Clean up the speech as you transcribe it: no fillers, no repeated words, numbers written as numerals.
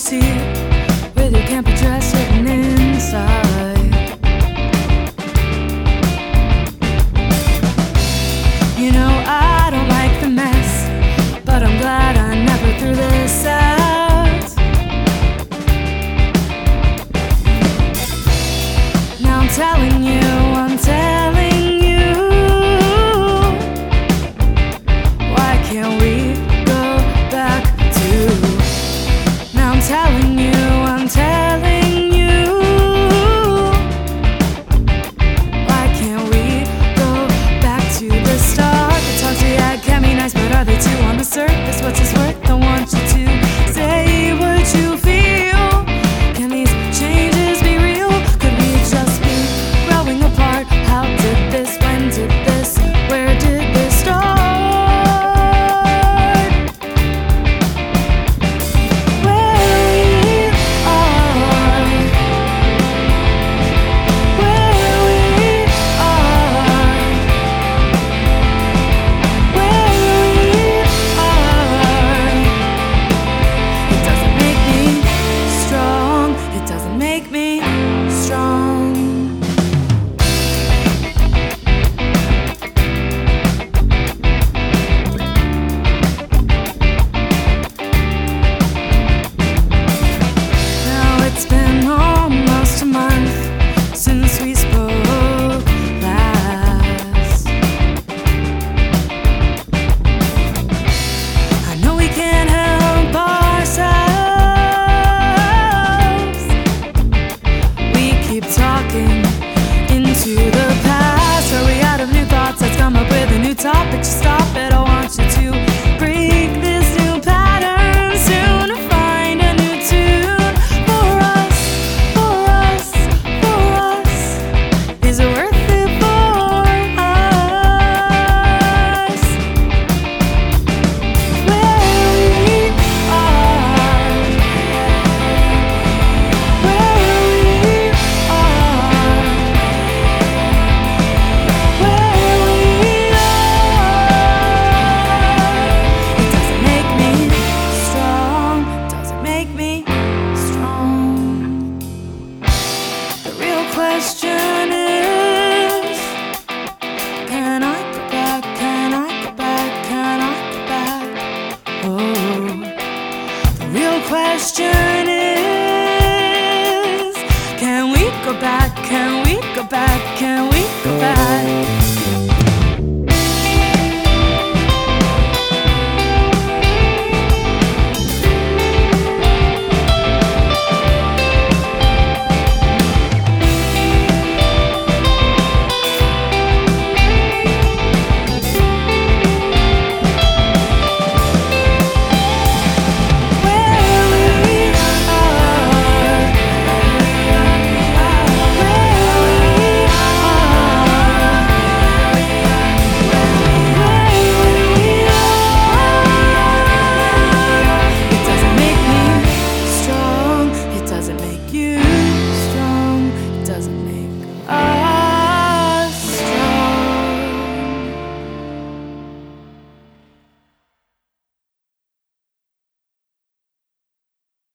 seat with your campy dress written inside. You know I don't like the mess, but I'm glad I never threw this out. Now I'm telling you, why can't we go back to? Now I'm telling you, why can't we go back to the start? The talks we had can be nice, but are they too on the surface? What's this worth? Don't want you to say what you feel. Can these changes be real? Could we just be growing apart? How did this, when did this, where did this start? Make me strong. Now it's been almost a month since we spoke last. I know we can't help ourselves. Keep talking into the past. Are we out of new thoughts? Let's come up with a new topic. Just stop it. I want you to break this new pattern soon to find a new tune for us, for us, for us. Is it worth it for us? Where we are, question is, can I go back, can I go back, can I go back? Oh, the real question